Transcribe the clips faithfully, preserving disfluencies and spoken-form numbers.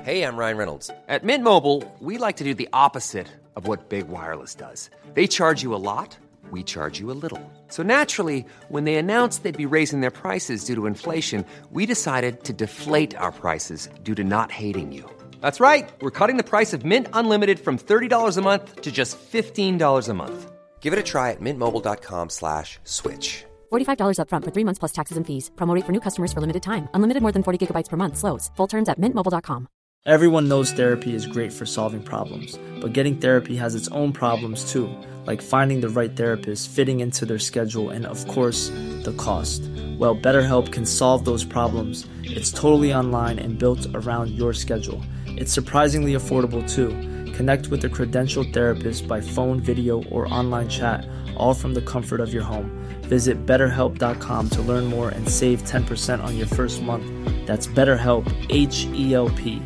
Hey, I'm Ryan Reynolds. At Mint Mobile, we like to do the opposite of what Big Wireless does. They charge you a lot, we charge you a little. So naturally, when they announced they'd be raising their prices due to inflation, we decided to deflate our prices due to not hating you. That's right. We're cutting the price of Mint Unlimited from thirty dollars a month to just fifteen dollars a month. Give it a try at mintmobile.com slash switch. forty-five dollars up front for three months plus taxes and fees. Promo rate for new customers for limited time. Unlimited more than forty gigabytes per month. Slows full terms at mint mobile dot com. Everyone knows therapy is great for solving problems, but getting therapy has its own problems too, like finding the right therapist, fitting into their schedule, and of course, the cost. Well, BetterHelp can solve those problems. It's totally online and built around your schedule. It's surprisingly affordable too. Connect with a credentialed therapist by phone, video, or online chat, all from the comfort of your home. Visit better help dot com to learn more and save ten percent on your first month. That's BetterHelp, H E L P.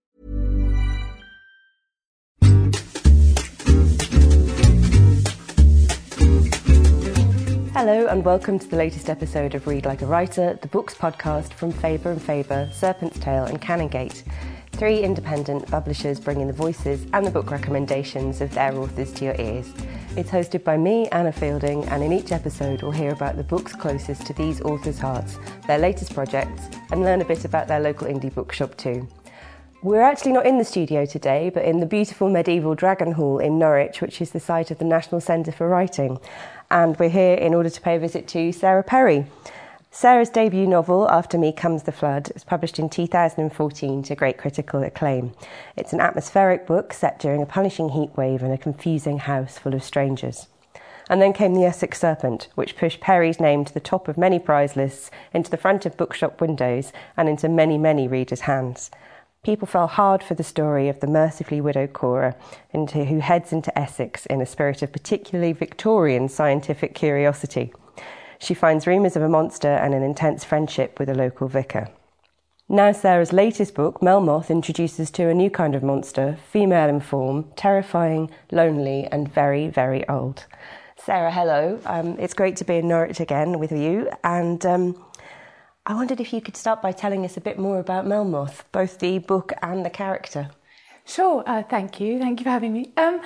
Hello and welcome to the latest episode of Read Like a Writer, the books podcast from Faber and Faber, Serpent's Tail and Canongate. Three independent publishers bringing the voices and the book recommendations of their authors to your ears. It's hosted by me, Anna Fielding, and in each episode we'll hear about the books closest to these authors' hearts, their latest projects, and learn a bit about their local indie bookshop too. We're actually not in the studio today, but in the beautiful medieval Dragon Hall in Norwich, which is the site of the National Centre for Writing. And we're here in order to pay a visit to Sarah Perry. Sarah's debut novel, After Me Comes the Flood, was published in two thousand fourteen to great critical acclaim. It's an atmospheric book set during a punishing heatwave in a confusing house full of strangers. And then came The Essex Serpent, which pushed Perry's name to the top of many prize lists, into the front of bookshop windows, and into many, many readers' hands. People fell hard for the story of the mercifully widowed Cora, into who heads into Essex in a spirit of particularly Victorian scientific curiosity. She finds rumours of a monster and an intense friendship with a local vicar. Now Sarah's latest book, Melmoth, introduces to a new kind of monster, female in form, terrifying, lonely and very, very old. Sarah, hello. Um, it's great to be in Norwich again with you, and um, I wondered if you could start by telling us a bit more about Melmoth, both the book and the character. Sure, uh, thank you. Thank you for having me. Um,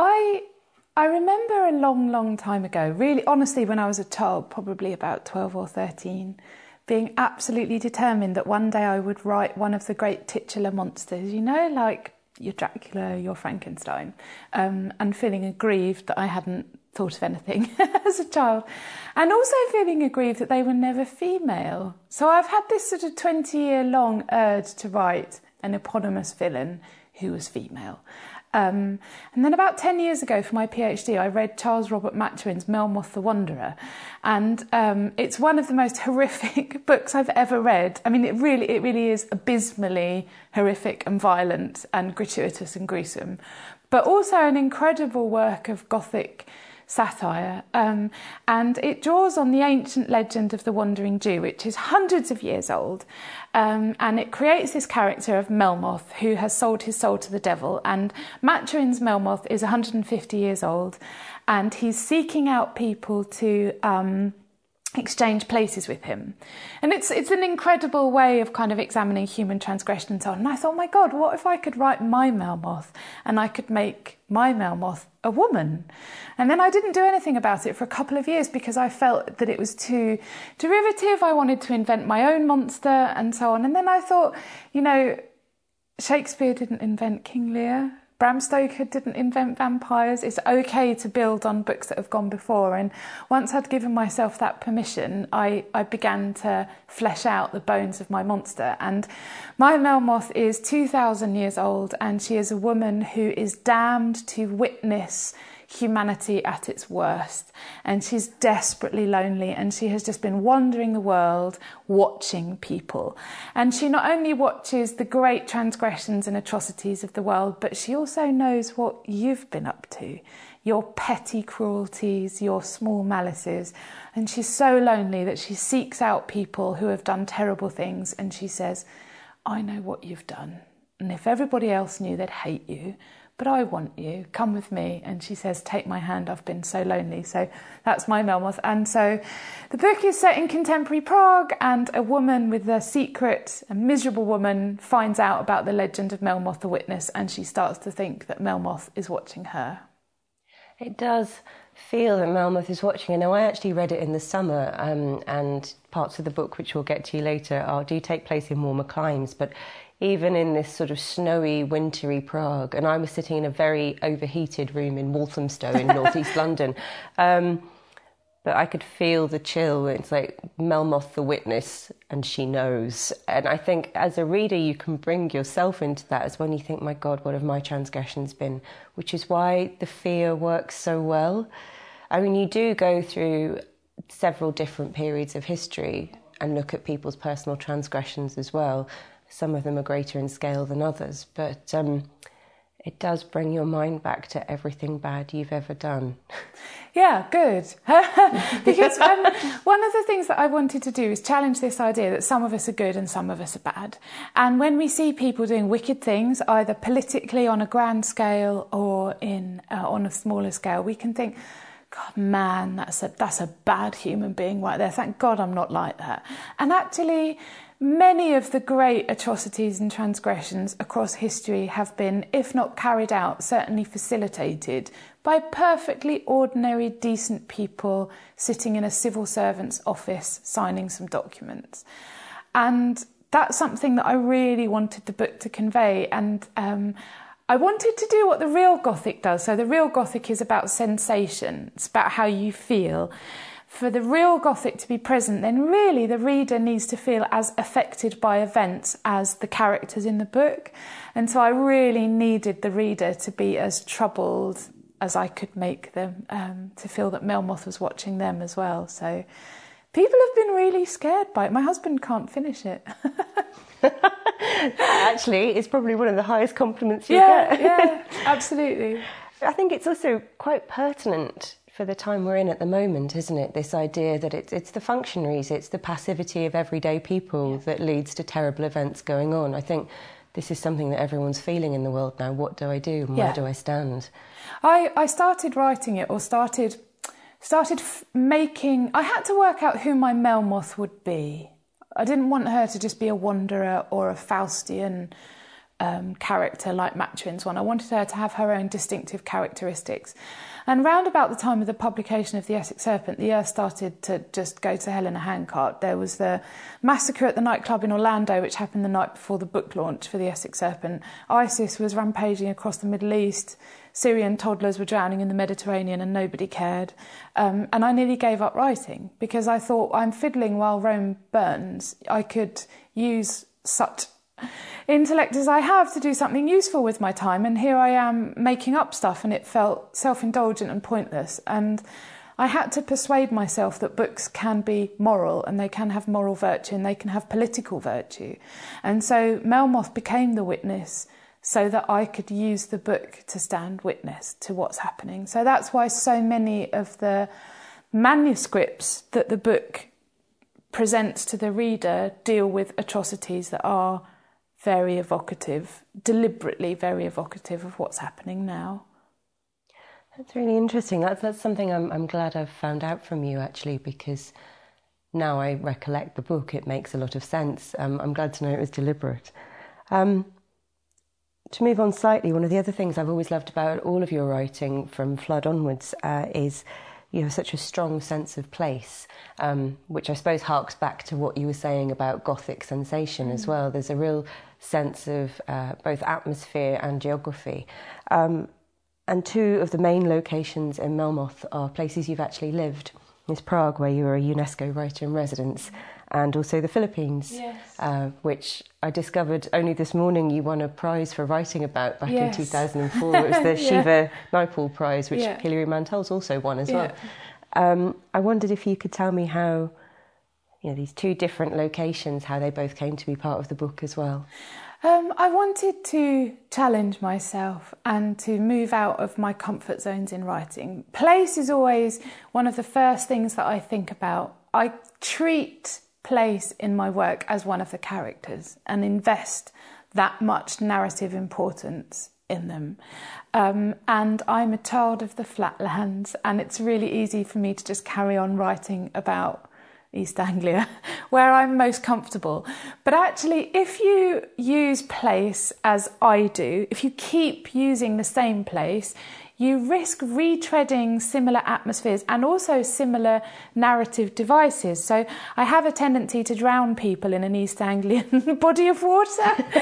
I I remember a long, long time ago, really honestly when I was a child, probably about twelve or thirteen, being absolutely determined that one day I would write one of the great titular monsters, you know, like your Dracula, your Frankenstein, um, and feeling aggrieved that I hadn't thought of anything as a child, and also feeling aggrieved that they were never female. So I've had this sort of twenty year long urge to write an eponymous villain who was female. Um, and then about ten years ago for my PhD, I read Charles Robert Maturin's Melmoth the Wanderer, and um, it's one of the most horrific books I've ever read. I mean, it really, it really is abysmally horrific and violent and gratuitous and gruesome, but also an incredible work of Gothic satire, um, and it draws on the ancient legend of the Wandering Jew, which is hundreds of years old, um, and it creates this character of Melmoth who has sold his soul to the devil. And Maturin's Melmoth is one hundred fifty years old, and he's seeking out people to um, exchange places with him. And it's it's an incredible way of kind of examining human transgression and so on. And I thought, my God, what if I could write my Melmoth and I could make my Melmoth a woman? And then I didn't do anything about it for a couple of years because I felt that it was too derivative. I wanted to invent my own monster and so on. And then I thought, you know, Shakespeare didn't invent King Lear. Bram Stoker didn't invent vampires. It's okay to build on books that have gone before. And once I'd given myself that permission, I, I began to flesh out the bones of my monster. And my Melmoth is two thousand years old, and she is a woman who is damned to witness humanity at its worst, and she's desperately lonely, and she has just been wandering the world watching people, and she not only watches the great transgressions and atrocities of the world, but she also knows what you've been up to, your petty cruelties, your small malices. And she's so lonely that she seeks out people who have done terrible things, and she says, I know what you've done. and if everybody else knew, they'd hate you. But I want you, come with me. And she says, take my hand, I've been so lonely. So that's my Melmoth. And so the book is set in contemporary Prague, and a woman with a secret, a miserable woman, finds out about the legend of Melmoth the Witness, and she starts to think that Melmoth is watching her. It does feel that Melmoth is watching her. Now, I actually read it in the summer, um, and parts of the book, which we'll get to later, are, do take place in warmer climes, but even in this sort of snowy, wintry Prague, and I was sitting in a very overheated room in Walthamstow in northeast London, um, but I could feel the chill. It's like Melmoth the Witness, and she knows. And I think as a reader, you can bring yourself into that as well, and you think, my God, what have my transgressions been? Which is why the fear works so well. I mean, you do go through several different periods of history and look at people's personal transgressions as well. Some of them are greater in scale than others, but um, it does bring your mind back to everything bad you've ever done. Yeah, good. Because um, one of the things that I wanted to do is challenge this idea that some of us are good and some of us are bad. And when we see people doing wicked things, either politically on a grand scale or in uh, on a smaller scale, we can think, God, man, that's a, that's a bad human being right there. Thank God I'm not like that. And actually, many of the great atrocities and transgressions across history have been, if not carried out, certainly facilitated by perfectly ordinary, decent people sitting in a civil servant's office signing some documents. And that's something that I really wanted the book to convey. And um, I wanted to do what the real Gothic does. So the real Gothic is about sensation. It's about how you feel. For the real Gothic to be present, then really the reader needs to feel as affected by events as the characters in the book. And so I really needed the reader to be as troubled as I could make them, um, to feel that Melmoth was watching them as well. So people have been really scared by it. My husband can't finish it. Actually, it's probably one of the highest compliments you yeah, get. Yeah, absolutely. I think it's also quite pertinent for the time we're in at the moment, isn't it? This idea that it's, it's the functionaries, it's the passivity of everyday people yeah. that leads to terrible events going on. I think this is something that everyone's feeling in the world now. What do I do and yeah. where do I stand? I, I started writing it, or started started f- making... I had to work out who my Melmoth would be. I didn't want her to just be a wanderer or a Faustian um, character like Maturin's one. I wanted her to have her own distinctive characteristics. And round about the time of the publication of The Essex Serpent, the earth started to just go to hell in a handcart. There was the massacre at the nightclub in Orlando, which happened the night before the book launch for The Essex Serpent. ISIS was rampaging across the Middle East. Syrian toddlers were drowning in the Mediterranean and nobody cared. Um, and I nearly gave up writing because I thought, I'm fiddling while Rome burns. I could use such intellect as I have to do something useful with my time, and here I am making up stuff, and it felt self-indulgent and pointless. And I had to persuade myself that books can be moral, and they can have moral virtue, and they can have political virtue. And so Melmoth became the witness so that I could use the book to stand witness to what's happening. So that's why so many of the manuscripts that the book presents to the reader deal with atrocities that are very evocative, deliberately very evocative of what's happening now. That's really interesting. That's, that's something I'm, I'm glad I've found out from you, actually, because now I recollect the book, it makes a lot of sense. Um, I'm glad to know it was deliberate. Um, to move on slightly, one of the other things I've always loved about all of your writing from Flood onwards uh, is you have such a strong sense of place, um, which I suppose harks back to what you were saying about Gothic sensation mm. as well. There's a real sense of uh, both atmosphere and geography. Um, and two of the main locations in Melmoth are places you've actually lived. There's Prague, where you were a UNESCO writer in residence, and also the Philippines, yes. uh, which I discovered only this morning you won a prize for writing about back yes. in two thousand four. It was the yeah. Shiva Naipaul Prize, which yeah. Hilary Mantel's also won as yeah. well. Um, I wondered if you could tell me how, you know, these two different locations, how they both came to be part of the book as well. Um, I wanted to challenge myself and to move out of my comfort zones in writing. Place is always one of the first things that I think about. I treat place in my work as one of the characters and invest that much narrative importance in them. Um, and I'm a child of the flatlands, and it's really easy for me to just carry on writing about East Anglia, where I'm most comfortable. But actually, if you use place as I do, if you keep using the same place, you risk retreading similar atmospheres and also similar narrative devices. So I have a tendency to drown people in an East Anglian body of water.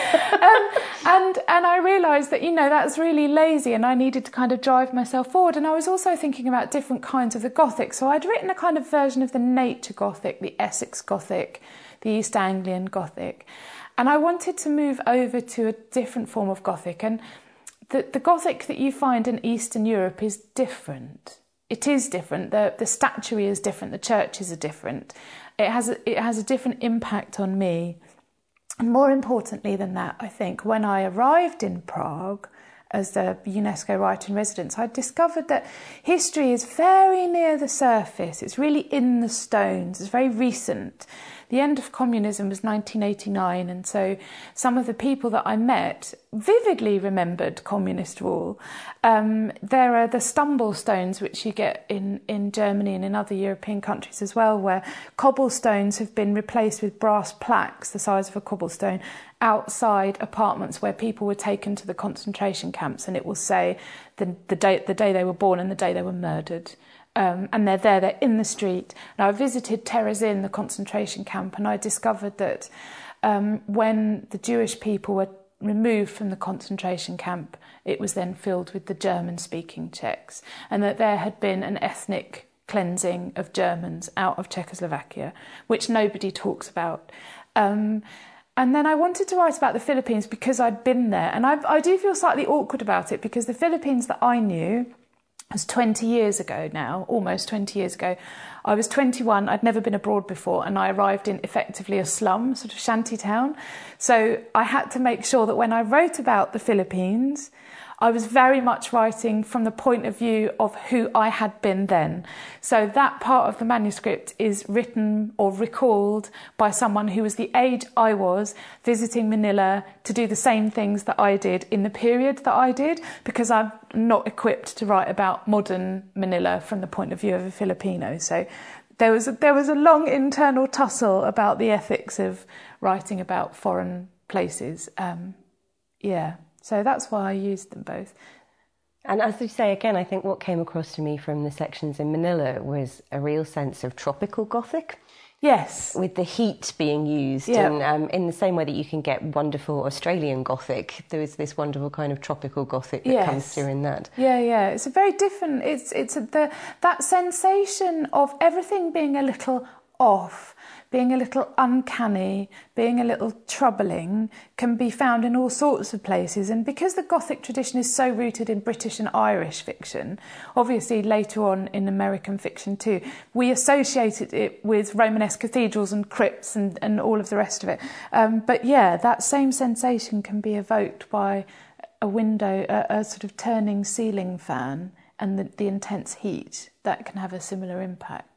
um, and and I realised that, you know, that's really lazy, and I needed to kind of drive myself forward. And I was also thinking about different kinds of the Gothic. So I'd written a kind of version of the nature Gothic, the Essex Gothic, the East Anglian Gothic. And I wanted to move over to a different form of Gothic. And The, the Gothic that you find in Eastern Europe is different. It is different. The, the statuary is different. The churches are different. It has, a, it has a different impact on me. And more importantly than that, I think, when I arrived in Prague as the UNESCO writer in residence, I discovered that history is very near the surface. It's really in the stones. It's very recent. The end of communism was nineteen eighty-nine, and so some of the people that I met vividly remembered communist rule. Um, there are the stumble stones, which you get in, in Germany and in other European countries as well, where cobblestones have been replaced with brass plaques the size of a cobblestone outside apartments where people were taken to the concentration camps, and it will say the, the, day, the day they were born and the day they were murdered. Um, and they're there, they're in the street. Now, I visited Terezin, the concentration camp, and I discovered that um, when the Jewish people were removed from the concentration camp, it was then filled with the German-speaking Czechs, and that there had been an ethnic cleansing of Germans out of Czechoslovakia, which nobody talks about. Um, and then I wanted to write about the Philippines because I'd been there, and I, I do feel slightly awkward about it because the Philippines that I knew was twenty years ago now, almost twenty years ago. I was twenty-one, I'd never been abroad before, and I arrived in effectively a slum, sort of shanty town. So I had to make sure that when I wrote about the Philippines, I was very much writing from the point of view of who I had been then. So that part of the manuscript is written or recalled by someone who was the age I was, visiting Manila to do the same things that I did in the period that I did, because I'm not equipped to write about modern Manila from the point of view of a Filipino. So there was a, there was a long internal tussle about the ethics of writing about foreign places. Um, yeah. So that's why I used them both. And as you say, again, I think what came across to me from the sections in Manila was a real sense of tropical Gothic. Yes. With the heat being used. Yeah. And um, in the same way that you can get wonderful Australian Gothic, there is this wonderful kind of tropical Gothic that yes. comes through in that. Yeah, yeah. It's a very different... It's, it's a, the that sensation of everything being a little off, being a little uncanny, being a little troubling, can be found in all sorts of places. And because the Gothic tradition is so rooted in British and Irish fiction, obviously later on in American fiction too, we associated it with Romanesque cathedrals and crypts and, and all of the rest of it. Um, but yeah, that same sensation can be evoked by a window, a, a sort of turning ceiling fan, and the, the intense heat. That can have a similar impact.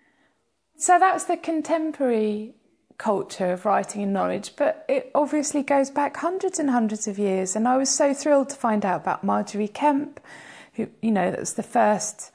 So that's the contemporary culture of writing in Norwich, but it obviously goes back hundreds and hundreds of years. And I was so thrilled to find out about Margery Kempe, who, you know, that's the first,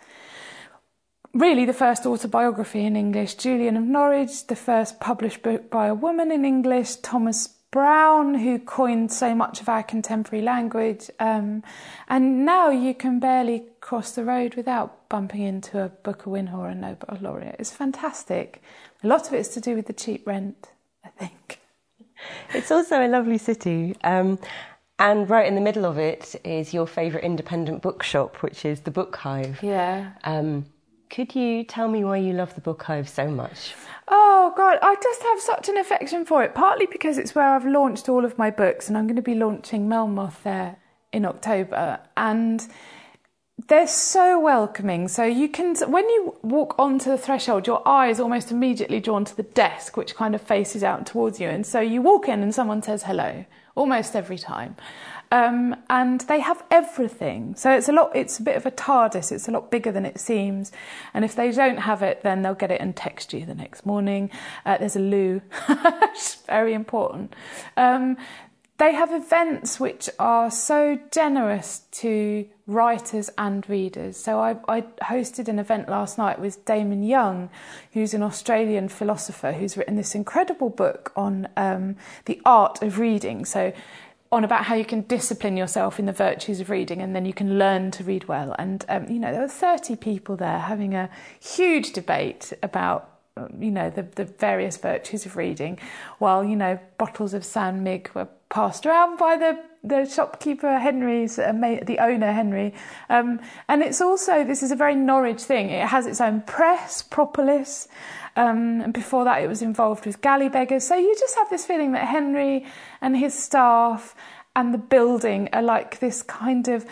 really the first autobiography in English, Julian of Norwich, the first published book by a woman in English, Thomas Brown, who coined so much of our contemporary language. Um, and now you can barely cross the road without bumping into a Booker Winhor and Nobel laureate. It's fantastic. A lot of it's to do with the cheap rent, I think. It's also a lovely city. Um, and right in the middle of it is your favourite independent bookshop, which is the Book Hive. Yeah. Um, could you tell me why you love the Book Hive so much? Oh, God, I just have such an affection for it, partly because it's where I've launched all of my books, and I'm going to be launching Melmoth there in October. And they're so welcoming. So you can, when you walk onto the threshold, your eye is almost immediately drawn to the desk, which kind of faces out towards you. And so you walk in and someone says hello, almost every time. Um, and they have everything. So it's a lot, it's a bit of a TARDIS. It's a lot bigger than it seems. And if they don't have it, then they'll get it and text you the next morning. Uh, there's a loo. It's very important. Um, they have events which are so generous to writers and readers. So I, I hosted an event last night with Damon Young, who's an Australian philosopher who's written this incredible book on um, the art of reading. So on about how you can discipline yourself in the virtues of reading, and then you can learn to read well. And, um, you know, there were thirty people there having a huge debate about, you know, the, the various virtues of reading, while, you know, bottles of San Mig were passed around by the, the shopkeeper Henry's, uh, the owner Henry. Um, and it's also, this is a very Norwich thing. It has its own press, Propolis. Um, and before that it was involved with galley beggars. So you just have this feeling that Henry and his staff and the building are like this kind of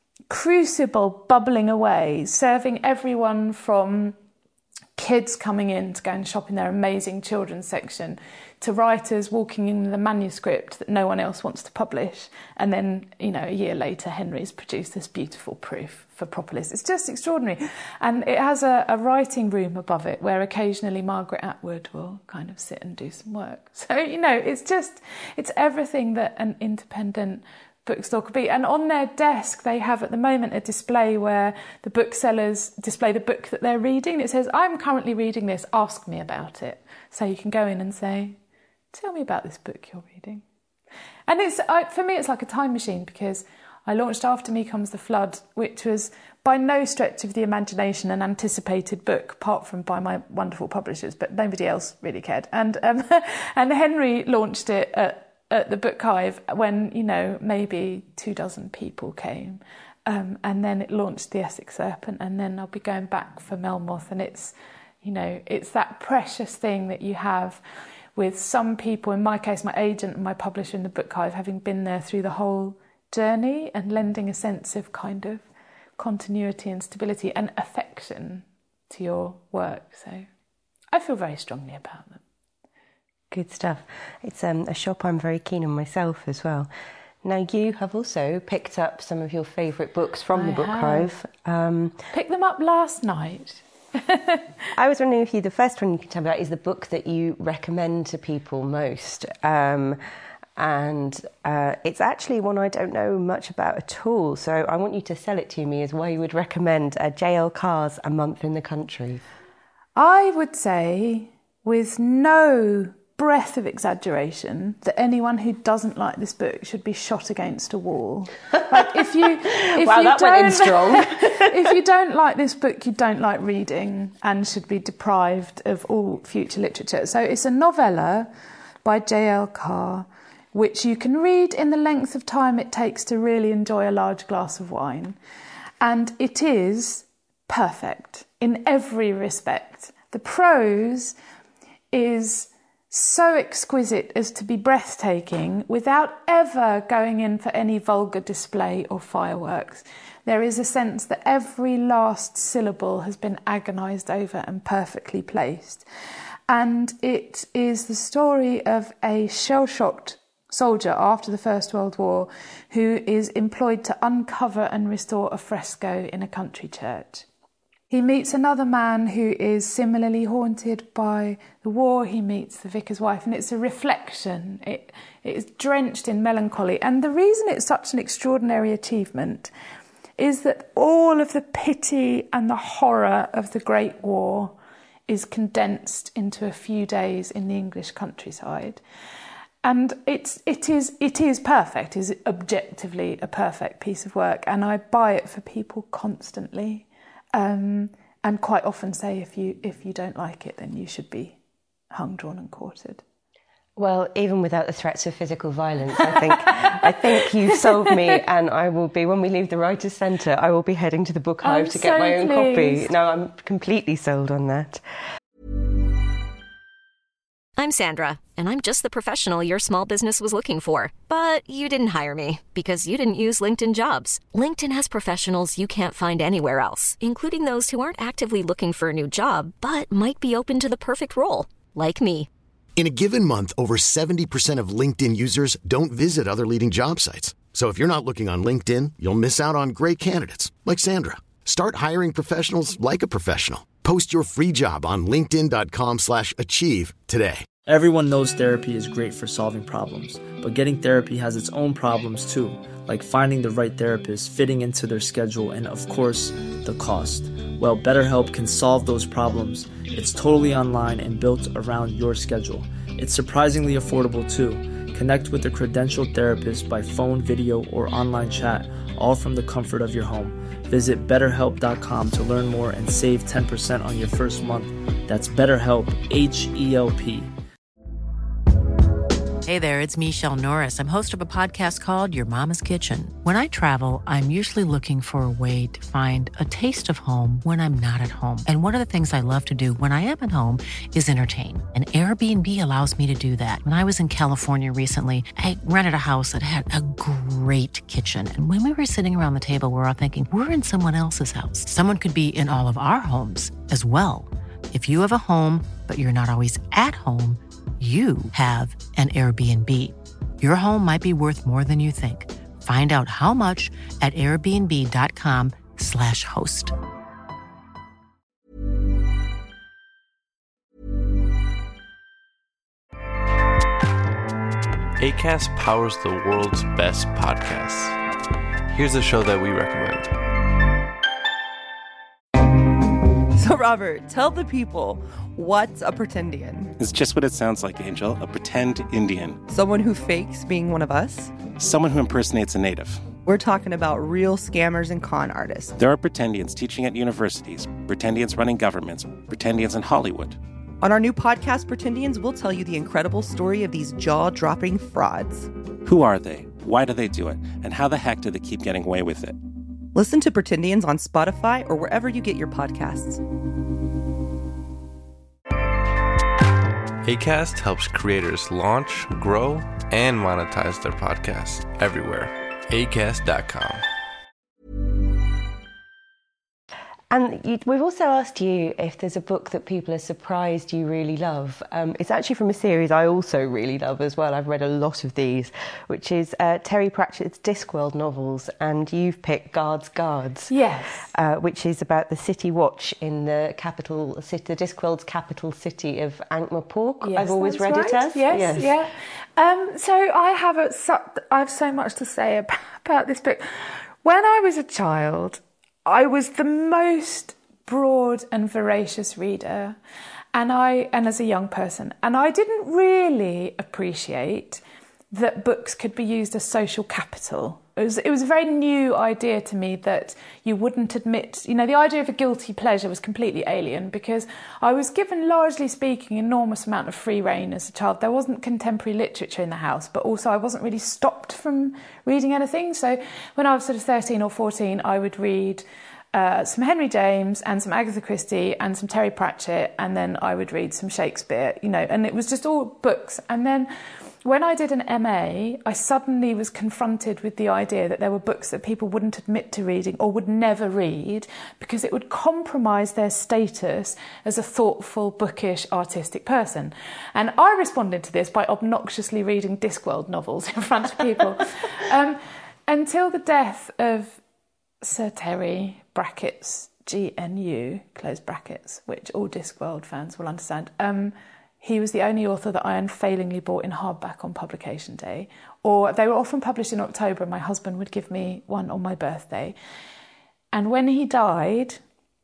crucible bubbling away, serving everyone from kids coming in to go and shop in their amazing children's section to writers walking in the manuscript that no one else wants to publish. And then, you know, a year later, Henry's produced this beautiful proof for Propolis. It's just extraordinary. And it has a, a writing room above it where occasionally Margaret Atwood will kind of sit and do some work. So, you know, it's just, it's everything that an independent bookstore could be. And on their desk they have at the moment a display where the booksellers display the book that they're reading. It says, I'm currently reading this, ask me about it. So you can go in and say, tell me about this book you're reading. And it's I, for me it's like a time machine, because I launched After Me Comes the Flood, which was by no stretch of the imagination an anticipated book, apart from by my wonderful publishers, but nobody else really cared. And um, and Henry launched it at at the Book Hive when, you know, maybe two dozen people came. Um, and then it launched The Essex Serpent, and then I'll be going back for Melmoth. And it's, you know, it's that precious thing that you have with some people, in my case, my agent and my publisher in the Book Hive, having been there through the whole journey and lending a sense of kind of continuity and stability and affection to your work. So I feel very strongly about them. Good stuff. It's um, a shop I'm very keen on myself as well. Now, you have also picked up some of your favourite books from I the Book have. Hive. Um, Picked them up last night. I was wondering if you, the first one you can tell me about is the book that you recommend to people most. Um, and uh, it's actually one I don't know much about at all. So I want you to sell it to me as why you would recommend uh, J L Carr's A Month in the Country. I would say, with no breath of exaggeration, that anyone who doesn't like this book should be shot against a wall. Like if you, if wow, you that went in strong. If you don't like this book, you don't like reading and should be deprived of all future literature. So it's a novella by J L Carr, which you can read in the length of time it takes to really enjoy a large glass of wine. And it is perfect in every respect. The prose is so exquisite as to be breathtaking without ever going in for any vulgar display or fireworks. There is a sense that every last syllable has been agonised over and perfectly placed. And it is the story of a shell-shocked soldier after the First World War who is employed to uncover and restore a fresco in a country church. He meets another man who is similarly haunted by the war. He meets the vicar's wife, and it's a reflection. It, it is drenched in melancholy. And the reason it's such an extraordinary achievement is that all of the pity and the horror of the Great War is condensed into a few days in the English countryside. And it's, it is, it is perfect. It is objectively a perfect piece of work. And I buy it for people constantly. Um, and quite often say, if you if you don't like it, then you should be hung, drawn and quartered. Well, even without the threats of physical violence, I think I think you've sold me, and I will be, when we leave the Writers' Centre, I will be heading to the Book Hive I'm to get so my own pleased. copy. No, I'm completely sold on that. I'm Sandra, and I'm just the professional your small business was looking for. But you didn't hire me because you didn't use LinkedIn Jobs. LinkedIn has professionals you can't find anywhere else, including those who aren't actively looking for a new job, but might be open to the perfect role, like me. In a given month, over seventy percent of LinkedIn users don't visit other leading job sites. So if you're not looking on LinkedIn, you'll miss out on great candidates, like Sandra. Start hiring professionals like a professional. Post your free job on linkedin.com slash achieve today. Everyone knows therapy is great for solving problems, but getting therapy has its own problems too, like finding the right therapist, fitting into their schedule, and of course, the cost. Well, BetterHelp can solve those problems. It's totally online and built around your schedule. It's surprisingly affordable too. Connect with a credentialed therapist by phone, video, or online chat, all from the comfort of your home. Visit better help dot com to learn more and save ten percent on your first month. That's BetterHelp, H E L P. Hey there, it's Michelle Norris. I'm host of a podcast called Your Mama's Kitchen. When I travel, I'm usually looking for a way to find a taste of home when I'm not at home. And one of the things I love to do when I am at home is entertain. And Airbnb allows me to do that. When I was in California recently, I rented a house that had a great kitchen. And when we were sitting around the table, we were all thinking, we're in someone else's house. Someone could be in all of our homes as well. If you have a home, but you're not always at home, you have an Airbnb. Your home might be worth more than you think. Find out how much at airbnb.com slash host. Acast powers the world's best podcasts. Here's a show that we recommend. So, Robert, tell the people, what's a pretendian? It's just what it sounds like, Angel. A pretend Indian. Someone who fakes being one of us? Someone who impersonates a native. We're talking about real scammers and con artists. There are pretendians teaching at universities, pretendians running governments, pretendians in Hollywood. On our new podcast, Pretendians, we'll tell you the incredible story of these jaw-dropping frauds. Who are they? Why do they do it? And how the heck do they keep getting away with it? Listen to Pretendians on Spotify or wherever you get your podcasts. Acast helps creators launch, grow, and monetize their podcasts everywhere. acast dot com. And you, we've also asked you if there's a book that people are surprised you really love. Um, it's actually from a series I also really love as well. I've read a lot of these, which is uh, Terry Pratchett's Discworld novels, and you've picked Guards, Guards. Yes. Uh, which is about the city watch in the capital city, the Discworld's capital city of Ankh-Morpork. Yes, I've always read right. it as. Yes, yes. yeah. Um, so I have, a, so, I have so much to say about, about this book. When I was a child, I was the most broad and voracious reader, and I, and as a young person, and I didn't really appreciate that books could be used as social capital. It was, it was a very new idea to me that you wouldn't admit, you know, the idea of a guilty pleasure was completely alien because I was given, largely speaking, an enormous amount of free rein as a child. There wasn't contemporary literature in the house, but also I wasn't really stopped from reading anything. So when I was sort of thirteen or fourteen, I would read uh, some Henry James and some Agatha Christie and some Terry Pratchett, and then I would read some Shakespeare, you know, and it was just all books. And then when I did an M A, I suddenly was confronted with the idea that there were books that people wouldn't admit to reading or would never read because it would compromise their status as a thoughtful, bookish, artistic person. And I responded to this by obnoxiously reading Discworld novels in front of people. um, until the death of Sir Terry, brackets, G N U, close brackets, which all Discworld fans will understand. Um, He was the only author that I unfailingly bought in hardback on publication day. Or they were often published in October and my husband would give me one on my birthday. And when he died,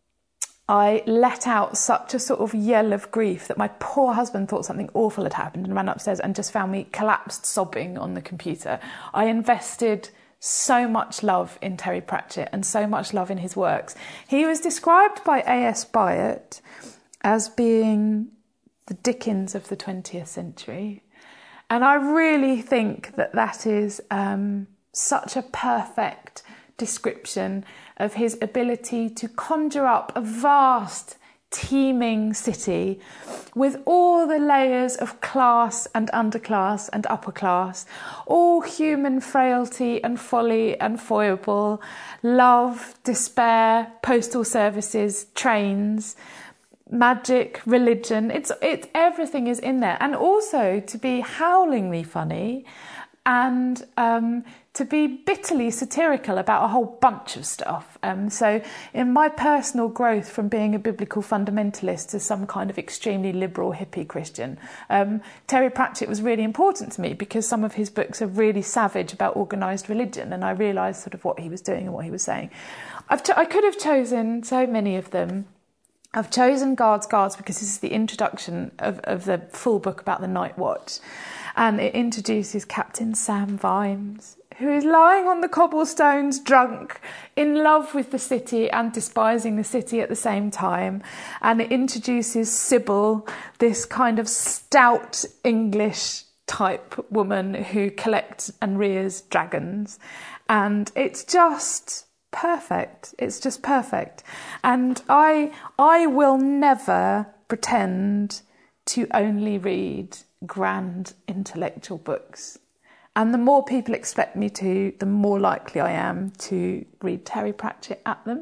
I let out such a sort of yell of grief that my poor husband thought something awful had happened and ran upstairs and just found me collapsed sobbing on the computer. I invested so much love in Terry Pratchett and so much love in his works. He was described by A S Byatt as being the Dickens of the twentieth century. And I really think that that is um, such a perfect description of his ability to conjure up a vast, teeming city with all the layers of class and underclass and upper class, all human frailty and folly and foible, love, despair, postal services, trains, magic, religion, it's it everything is in there. And also to be howlingly funny and um, to be bitterly satirical about a whole bunch of stuff. Um, so in my personal growth from being a biblical fundamentalist to some kind of extremely liberal hippie Christian, um, Terry Pratchett was really important to me because some of his books are really savage about organised religion, and I realised sort of what he was doing and what he was saying. I've ch- I could have chosen so many of them. I've chosen Guards, Guards because this is the introduction of, of the full book about the Night Watch, and it introduces Captain Sam Vimes, who is lying on the cobblestones drunk, in love with the city and despising the city at the same time. And it introduces Sybil, this kind of stout English type woman who collects and rears dragons. And it's just perfect. It's just perfect. And I I will never pretend to only read grand intellectual books. And the more people expect me to, the more likely I am to read Terry Pratchett at them.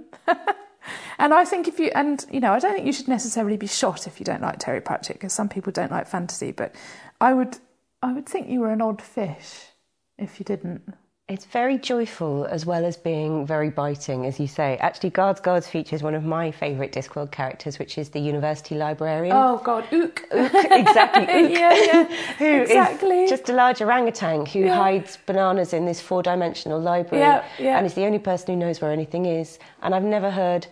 And I think if you, and you know, I don't think you should necessarily be shot if you don't like Terry Pratchett, because some people don't like fantasy, but I would, I would think you were an odd fish if you didn't. It's very joyful as well as being very biting, as you say. Actually, Guards, Guards features one of my favourite Discworld characters, which is the university librarian. Oh, God, Ook. Ook, exactly, Ook. yeah, yeah, who exactly. is just a large orangutan who yeah. hides bananas in this four-dimensional library yeah, yeah. and is the only person who knows where anything is. And I've never heard...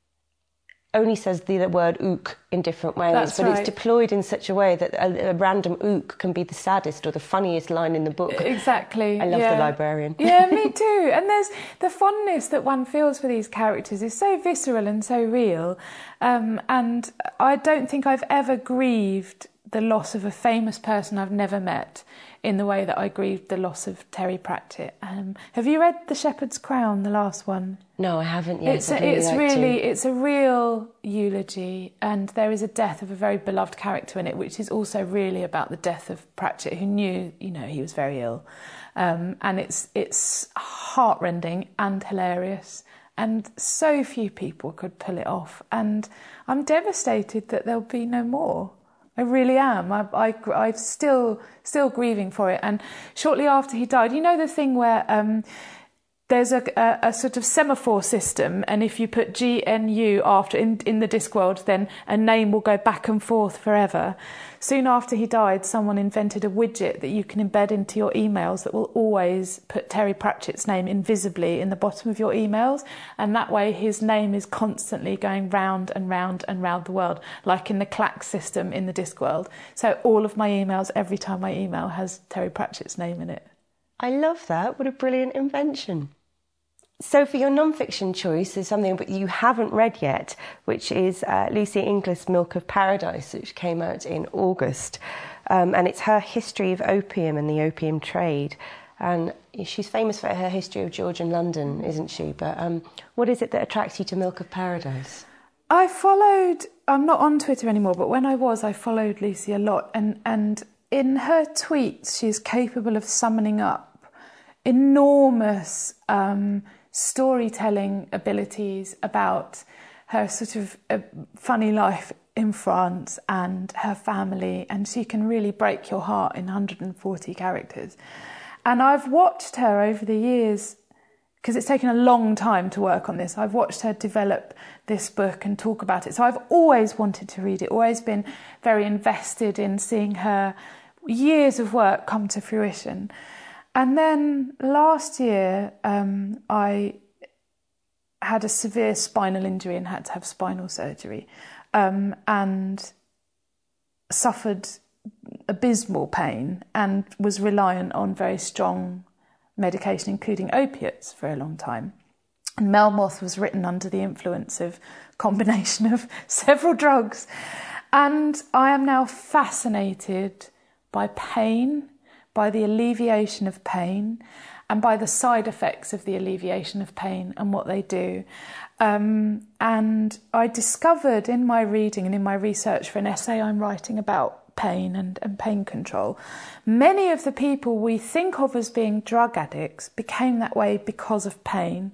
only says the word ook in different ways, That's but right. it's deployed in such a way that a, a random ook can be the saddest or the funniest line in the book. Exactly. I love yeah. the librarian. Yeah, me too. And there's the fondness that one feels for these characters is so visceral and so real. Um, and I don't think I've ever grieved the loss of a famous person I've never met in the way that I grieved the loss of Terry Pratchett. Um, have you read The Shepherd's Crown, the last one? No, I haven't yet. It's a, really it's like really to. it's a real eulogy, and there is a death of a very beloved character in it, which is also really about the death of Pratchett, who knew, you know, he was very ill, um, and it's it's heartrending and hilarious, and so few people could pull it off, and I'm devastated that there'll be no more. I really am. I, I, I'm still still grieving for it. And shortly after he died, you know the thing where um, there's a, a, a sort of semaphore system, and if you put G N U after in, in the Discworld, then a name will go back and forth forever. Soon after he died, someone invented a widget that you can embed into your emails that will always put Terry Pratchett's name invisibly in the bottom of your emails, and that way his name is constantly going round and round and round the world, like in the Clack system in the Discworld. So all of my emails, every time I email, has Terry Pratchett's name in it. I love that. What a brilliant invention. So for your non-fiction choice is something that you haven't read yet, which is uh, Lucy Inglis' Milk of Paradise, which came out in August. Um, and it's her history of opium and the opium trade. And she's famous for her history of Georgian London, isn't she? But um, what is it that attracts you to Milk of Paradise? I followed, I'm not on Twitter anymore, but when I was, I followed Lucy a lot. And, and in her tweets, she's capable of summoning up enormous... Um, storytelling abilities about her sort of uh, funny life in France and her family, and she can really break your heart in one hundred forty characters. And I've watched her over the years, because it's taken a long time to work on this, I've watched her develop this book and talk about it. So I've always wanted to read it, always been very invested in seeing her years of work come to fruition. And then last year, um, I had a severe spinal injury and had to have spinal surgery, um, and suffered abysmal pain and was reliant on very strong medication, including opiates, for a long time. And Melmoth was written under the influence of a combination of several drugs. And I am now fascinated by pain, by the alleviation of pain, and by the side effects of the alleviation of pain and what they do. Um, and I discovered in my reading and in my research for an essay I'm writing about pain and, and pain control, many of the people we think of as being drug addicts became that way because of pain.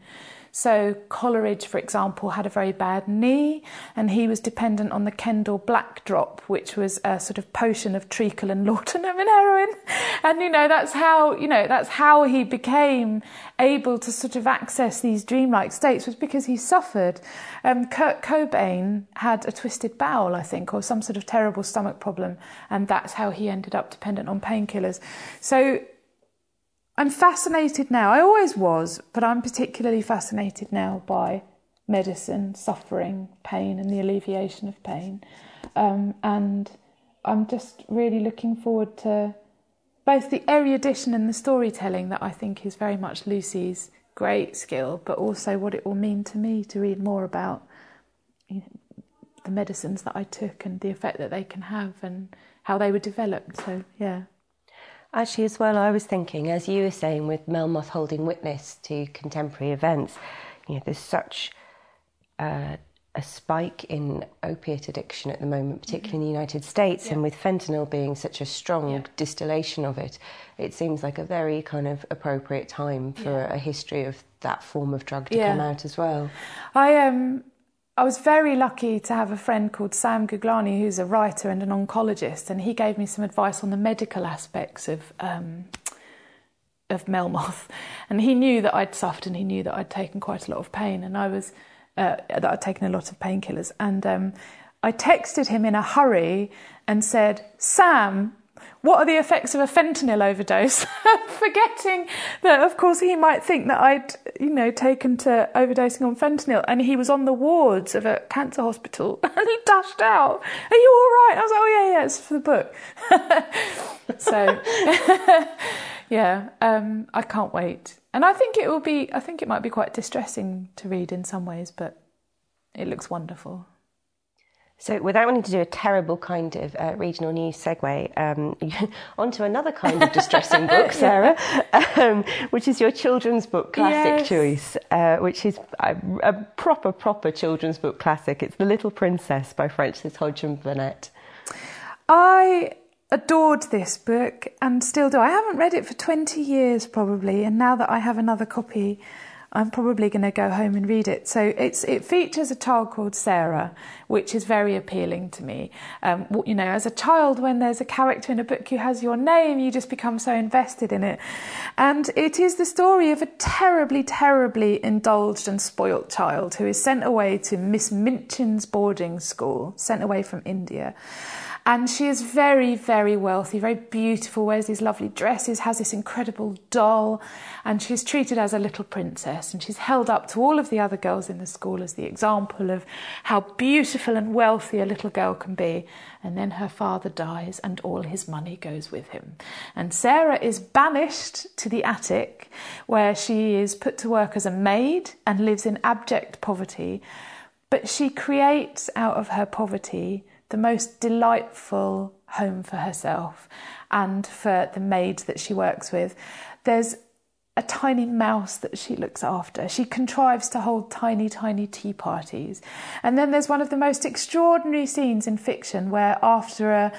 So Coleridge, for example, had a very bad knee, and he was dependent on the Kendal Black Drop, which was a sort of potion of treacle and laudanum and heroin. And, you know, that's how, you know, that's how he became able to sort of access these dreamlike states, was because he suffered. Um, Kurt Cobain had a twisted bowel, I think, or some sort of terrible stomach problem, and that's how he ended up dependent on painkillers. So I'm fascinated now. I always was, but I'm particularly fascinated now by medicine, suffering, pain, and the alleviation of pain. Um, and I'm just really looking forward to both the erudition and the storytelling that I think is very much Lucy's great skill, but also what it will mean to me to read more about, you know, the medicines that I took and the effect that they can have and how they were developed. So, yeah. Actually, as well, I was thinking, as you were saying, with Melmoth holding witness to contemporary events, you know, there's such uh, a spike in opiate addiction at the moment, particularly mm-hmm. in the United States, yeah. and with fentanyl being such a strong yeah. distillation of it, it seems like a very kind of appropriate time for yeah. a history of that form of drug to yeah. come out as well. I um. I was very lucky to have a friend called Sam Guglani, who's a writer and an oncologist, and he gave me some advice on the medical aspects of um, of Melmoth. And he knew that I'd suffered, and he knew that I'd taken quite a lot of pain, and I was uh, that I'd taken a lot of painkillers. And um, I texted him in a hurry and said, "Sam, what are the effects of a fentanyl overdose?" Forgetting that, of course, he might think that I'd, you know, taken to overdosing on fentanyl. And he was on the wards of a cancer hospital, and he dashed out, "Are you all right?" I was like, "Oh, yeah, yeah, it's for the book." So, yeah, um, I can't wait. And I think it will be, I think it might be quite distressing to read in some ways, but it looks wonderful. So without wanting to do a terrible kind of uh, regional news segue, um, onto another kind of distressing book, Sarah, um, which is your children's book classic yes. choice, uh, which is a, a proper, proper children's book classic. It's The Little Princess by Frances Hodgson Burnett. I adored this book and still do. I haven't read it for twenty years probably, and now that I have another copy, I'm probably going to go home and read it. So it's it features a child called Sarah, which is very appealing to me. Um, you know, as a child, when there's a character in a book who has your name, you just become so invested in it. And it is the story of a terribly, terribly indulged and spoilt child who is sent away to Miss Minchin's boarding school, sent away from India. And she is very, very wealthy, very beautiful, wears these lovely dresses, has this incredible doll, and she's treated as a little princess. And she's held up to all of the other girls in the school as the example of how beautiful and wealthy a little girl can be. And then her father dies and all his money goes with him. And Sarah is banished to the attic, where she is put to work as a maid and lives in abject poverty. But she creates out of her poverty the most delightful home for herself and for the maids that she works with. There's a tiny mouse that she looks after. She contrives to hold tiny, tiny tea parties. And then there's one of the most extraordinary scenes in fiction where, after a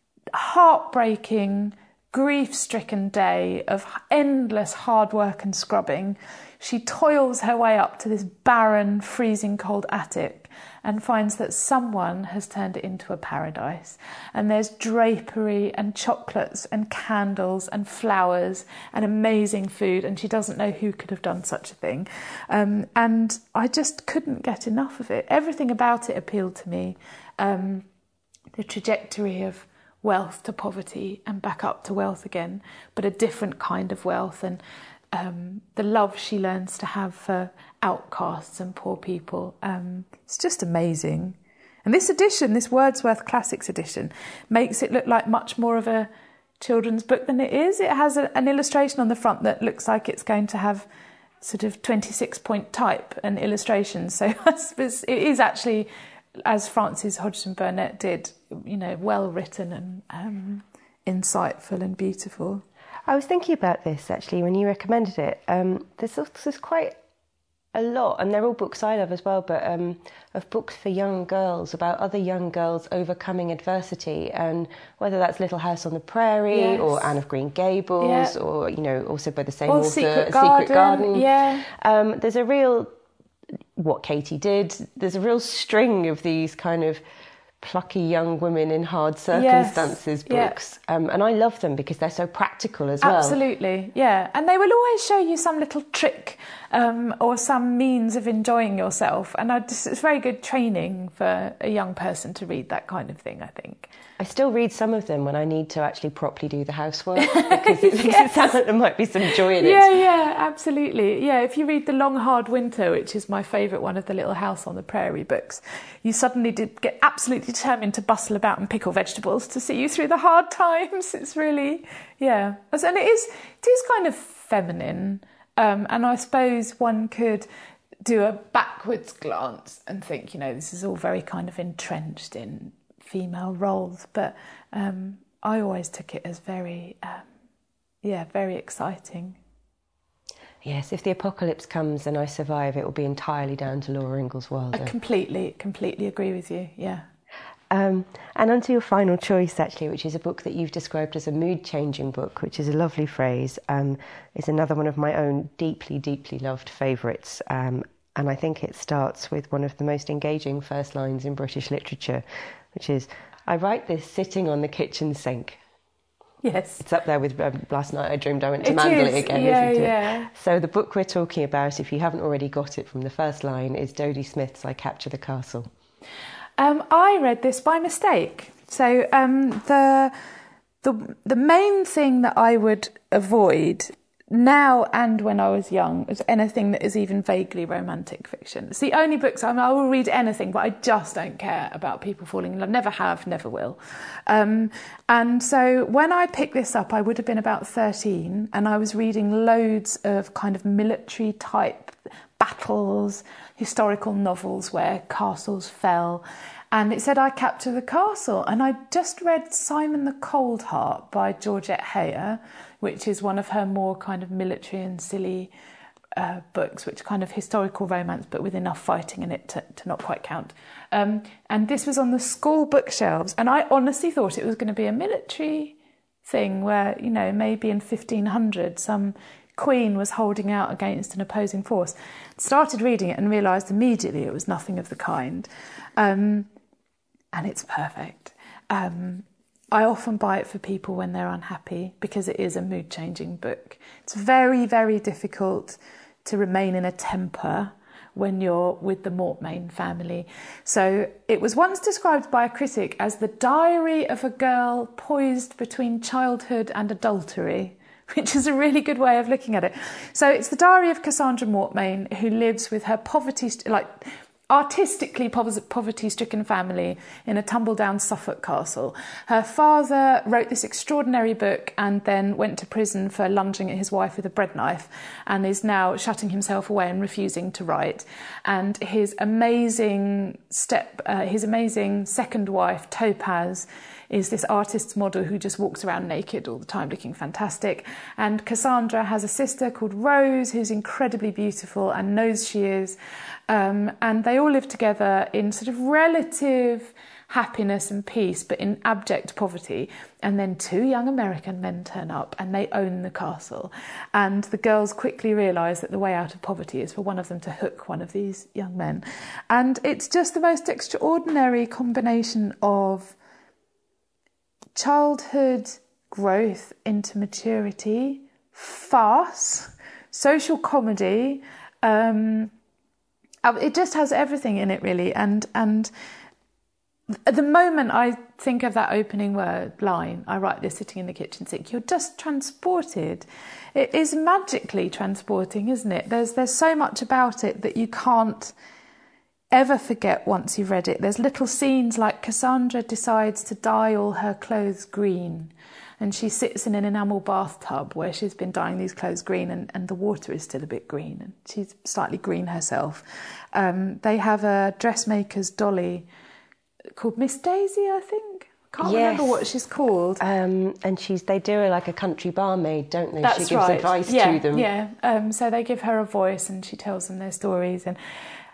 heartbreaking, grief-stricken day of endless hard work and scrubbing, she toils her way up to this barren, freezing cold attic and finds that someone has turned it into a paradise. And there's drapery and chocolates and candles and flowers and amazing food, and she doesn't know who could have done such a thing. Um, and I just couldn't get enough of it. Everything about it appealed to me. Um, the trajectory of wealth to poverty and back up to wealth again, but a different kind of wealth, and um, the love she learns to have for outcasts and poor people. Um, it's just amazing. And this edition, this Wordsworth Classics edition, makes it look like much more of a children's book than it is. It has a, an illustration on the front that looks like it's going to have sort of twenty-six point type and illustrations. So I suppose it is actually, as Frances Hodgson Burnett did, you know, well written and um, insightful and beautiful. I was thinking about this actually when you recommended it. Um, there's, there's quite a lot, and they're all books I love as well, but um, of books for young girls about other young girls overcoming adversity, and whether that's Little House on the Prairie yes. or Anne of Green Gables, yeah. or, you know, also by the same or author, Secret Garden. Secret Garden. Yeah. Um, there's a real What Katie Did. There's a real string of these kind of plucky young women in hard circumstances yes. books. Yeah. Um, and I love them because they're so practical as well. Absolutely, yeah. And they will always show you some little trick um, or some means of enjoying yourself. And I just, it's very good training for a young person to read that kind of thing, I think. I still read some of them when I need to actually properly do the housework because it, yes. it sounds like there might be some joy in it. Yeah, yeah, absolutely. Yeah, if you read The Long Hard Winter, which is my favourite one of the Little House on the Prairie books, you suddenly did get absolutely determined to bustle about and pickle vegetables to see you through the hard times. It's really, yeah. And it is, it is kind of feminine. Um, and I suppose one could do a backwards glance and think, you know, this is all very kind of entrenched in female roles, but um, I always took it as very, um, yeah, very exciting. Yes, if the apocalypse comes and I survive, it will be entirely down to Laura Ingalls Wilder. I completely, completely agree with you, yeah. Um, and onto your final choice, actually, which is a book that you've described as a mood-changing book, which is a lovely phrase. Um, it's another one of my own deeply, deeply loved favourites. Um, and I think it starts with one of the most engaging first lines in British literature, which is, I write this sitting on the kitchen sink. Yes. It's up there with um, Last Night I Dreamed I Went to it Mandalay is. again, yeah, isn't it? Yeah. So the book we're talking about, if you haven't already got it from the first line, is Dodie Smith's I Capture the Castle. Um, I read this by mistake. So um, the the the main thing that I would avoid now and when I was young is anything that is even vaguely romantic fiction. It's the only books, I mean, I will read anything, but I just don't care about people falling in love. Never have, never will. Um, and so when I picked this up, I would have been about thirteen, and I was reading loads of kind of military type battles, historical novels where castles fell. And it said, I Capture the Castle. And I just read Simon the Cold Heart by Georgette Heyer, which is one of her more kind of military and silly uh, books, which kind of historical romance, but with enough fighting in it to, to not quite count. Um, and this was on the school bookshelves. And I honestly thought it was going to be a military thing where, you know, maybe in fifteen hundred, some queen was holding out against an opposing force. Started reading it and realised immediately it was nothing of the kind. Um, and it's perfect. Um, I often buy it for people when they're unhappy because it is a mood-changing book. It's very, very difficult to remain in a temper when you're with the Mortmain family. So it was once described by a critic as the diary of a girl poised between childhood and adultery, which is a really good way of looking at it. So it's the diary of Cassandra Mortmain, who lives with her poverty, like artistically poverty-stricken family in a tumble-down Suffolk castle. Her father wrote this extraordinary book and then went to prison for lunging at his wife with a bread knife and is now shutting himself away and refusing to write. And his amazing step, uh, his amazing second wife, Topaz, is this artist's model who just walks around naked all the time looking fantastic. And Cassandra has a sister called Rose who's incredibly beautiful and knows she is. Um, and they all live together in sort of relative happiness and peace, but in abject poverty. And then two young American men turn up and they own the castle. And the girls quickly realise that the way out of poverty is for one of them to hook one of these young men. And it's just the most extraordinary combination of childhood growth into maturity, farce, social comedy. Um, it just has everything in it, really. And and at the moment I think of that opening word line, I write this sitting in the kitchen sink, you're just transported. It is magically transporting, isn't it? There's there's so much about it that you can't ever forget once you've read it. There's little scenes like Cassandra decides to dye all her clothes green, and she sits in an enamel bathtub where she's been dyeing these clothes green, and, and the water is still a bit green, and she's slightly green herself. Um, they have a dressmaker's dolly called Miss Daisy, I think. Can't yes. remember what she's called. Um, and she's they do her like a country barmaid, don't they? That's she gives right. advice yeah, to them. Yeah, um, so they give her a voice and she tells them their stories. And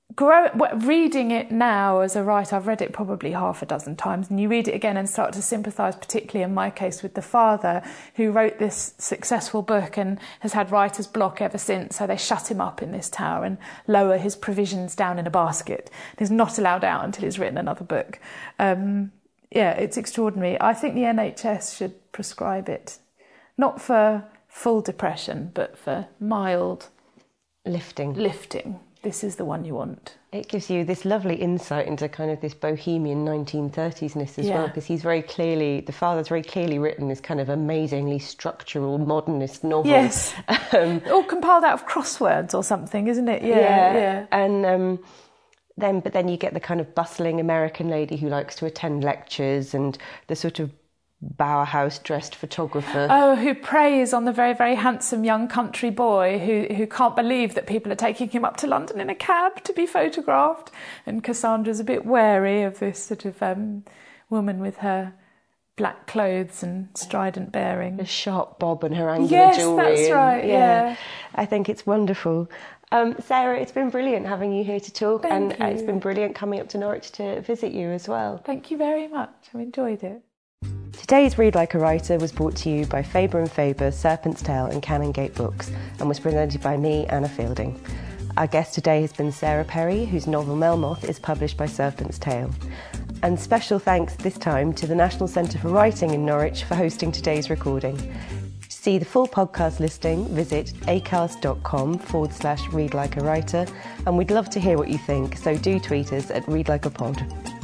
grow, reading it now as a writer, I've read it probably half a dozen times, and you read it again and start to sympathise, particularly in my case with the father who wrote this successful book and has had writer's block ever since. So they shut him up in this tower and lower his provisions down in a basket. He's not allowed out until he's written another book. Um, yeah, it's extraordinary. I think the N H S should prescribe it, not for full depression, but for mild lifting. Lifting. This is the one you want. It gives you this lovely insight into kind of this bohemian nineteen thirties-ness as Yeah. well, because he's very clearly, the father's very clearly written this kind of amazingly structural modernist novel. Yes. um, All compiled out of crosswords or something, isn't it? Yeah, yeah. yeah. And um, then, but then you get the kind of bustling American lady who likes to attend lectures, and the sort of Bauhaus-dressed photographer. Oh, who preys on the very, very handsome young country boy who, who can't believe that people are taking him up to London in a cab to be photographed. And Cassandra's a bit wary of this sort of um, woman with her black clothes and strident bearing. The sharp bob and her angular yes, jewellery. Yes, that's and, right, yeah. I think it's wonderful. Um, Sarah, it's been brilliant having you here to talk. Thank and you. It's been brilliant coming up to Norwich to visit you as well. Thank you very much. I've enjoyed it. Today's Read Like a Writer was brought to you by Faber and Faber, Serpent's Tail and Canongate Books, and was presented by me, Anna Fielding. Our guest today has been Sarah Perry, whose novel Melmoth is published by Serpent's Tail. And special thanks this time to the National Centre for Writing in Norwich for hosting today's recording. To see the full podcast listing, visit acast.com forward slash read like a writer, and we'd love to hear what you think, so do tweet us at read like a pod.